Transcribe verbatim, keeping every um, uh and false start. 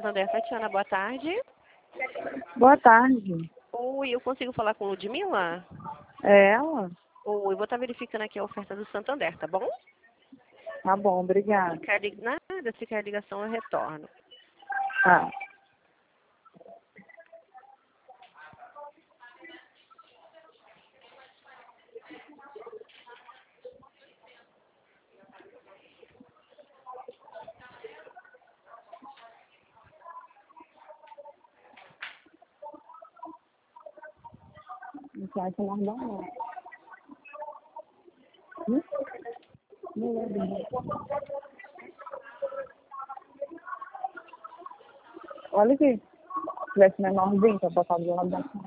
Santander, Tatiana, boa tarde. Boa tarde. Oi, eu consigo falar com Ludmila? É ela? Oi, eu vou estar verificando aqui a oferta do Santander, tá bom? Tá bom, obrigada. Se quer lig... Nada, se quer ligação, eu retorno. Tá. Não vai ser normal, não. Hum? Não é bem. Olha aqui. Se tivesse menorzinho, pra botar do lado da casa.